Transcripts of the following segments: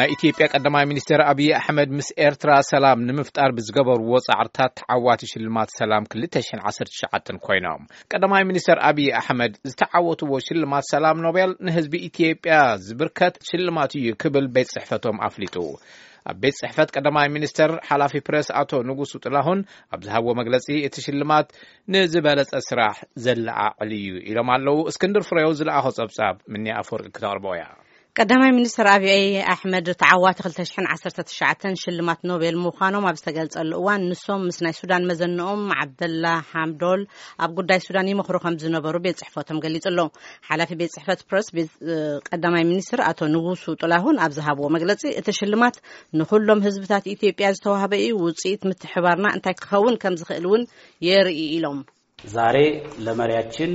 ኢትዮጵያ ቀዳማይ ሚኒስትር አብይ አሕመድ ምስ ኤርትራ ሰላም ንምፍጣር ብዝገበርዎ ጻዕርታት ተዓዋቲ ሽልማት ሰላም 2019 ኮይኖም ቀዳማይ ሚኒስትር አብይ አሕመድ ዝተዓወትዎ ሽልማት ሰላም ኖቤል ንህዝቢ ኢትዮጵያ ዝብርከት ሽልማት እዩ ክብል ቤት ጽሕፈቶም አፍሊጡ ቤት ጽሕፈት ቀዳማይ ሚኒስትር ሓላፊ ፕሬስ አቶ ንጉሱ ጥላሁን ኣብዝሃቦ መግለጺ እቲ ሽልማት ንዝበለጸ ስራሕ ዘለዓዕል እዩ ኢሎም ኣለው። እስክንድር ፍሬው ዝለኣኾ ጸብጻብ ምንያ ኣፈወርቂ ክተቕርቦያ ቀዳማይ ሚኒስትር አብይ አሕመድ ተዓዋቲ 2019 ሽልማት ኖቤል ምዃኖም ኣብ ዝተገልጸሉ እዋን ንሶም ምስ ናይ ሱዳን መዘንኦም ዓብደላ ሐምዶል ኣብ ጉዳይ ሱዳን ይመኽሩ ከም ዝነበሩ ቤት ጽሕፈቶም ገሊጹሎ። ሓላፊ ቤት ጽሕፈት ፕሬስ ቀዳማይ ሚኒስትር አቶ ንጉሱ ጥላሁን ኣብ ዝሃብዎ መግለጺ እቲ ሽልማት ንኹሎም ህዝብታት ኢትዮጵያ ዝተዋህበ እዩ፣ ውጽኢት ምትሕባርና እንታይ ክኸውን ከም ዝኽእል እውን የርኢ ኢሎም። ዛሬ ለመሪያችን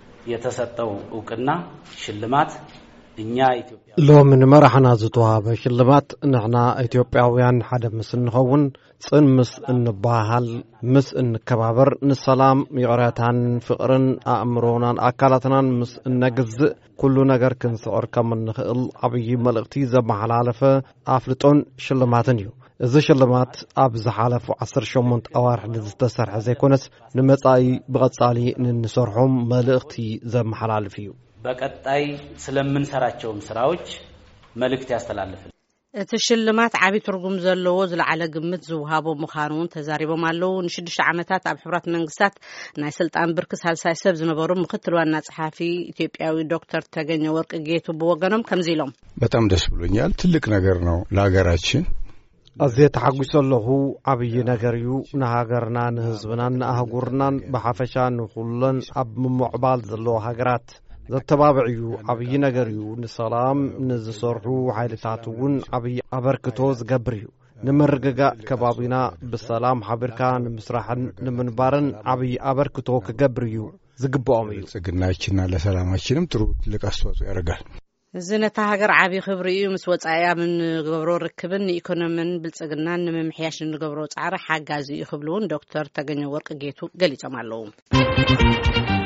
የተሰጠው ዕውቅና ሽልማት እኛ ኢትዮጵያ ሎምን መራሕና ዝተዋሃበ ሽልማት ንሕና ኢትዮጵያውያን ሓደ ምስ እንኸውን ጽንምስ እንባሃል ምስ እንከባበር ንሰላም ይቕረታን ፍቕርን ኣእምሮናን ኣካላትናን ምስ እነግዝእ ኩሉ ነገር ክንስዕር ከም እንኽእል ዓብዪ መልእኽቲ ዘመሓላለፈ ኣፍልጦን ሽልማትን እዩ። እዚ ሽልማት ኣብ ዝሓለፉ 18 ኣዋርሕ ዝተሰርሐ ዘይኮነስ ንመጻኢ ብቐጻሊ ንንሰርሖም መልእኽቲ ዘመሓላልፍ እዩ። በቀጣይ ስለምንሰራቸውም ስራዎች መልእክት ያስተላልፋል። እቲ ሽልማት ዓቢ ትርጉም ዘለዎ ዝለዓለ ግምት ዝውሃቦ ምዃኑን ተዛሪቦም ኣለው። ን6 ዓመታት ኣብ ሕብረት መንግስታት ናይ ስልጣን ብርኪ ሳልሳይ ሰብ ዝነበሩ ምክትል ዋና ጸሓፊ ኢትዮጵያዊ ዶክተር ተገኘ ወርቅ ጌቱ በወገኖም ከምዚ ኢሎም። በጣም ደስ ብሎኛል። ትልቅ ነገር ነው ለሀገራችን። أزيد تحقق الله عبي نجاريو نهاجرنا نهزبنا نأهجرنا بحفشان وخلنا أب معبال زلوا هجرات التبابعيو عبي نجاريو نسلام نزسرحو حالتاتون عبي أبركتوز جبريو نمرجع كبابنا بالسلام حبركا نمسرحن نمنبارن عبي أبركتو كجبريو زجباميو سجنايشنا لسلاماشينم تروت لك أسواق يرجع زنة هاجر عبي خبريو مسوات أيام من جبرو ركبن إيكونومن بالسجنان ممحياش من جبرو تعرف حاجة زي يخبلون دكتور تجني ورق جيتو قلي تمالو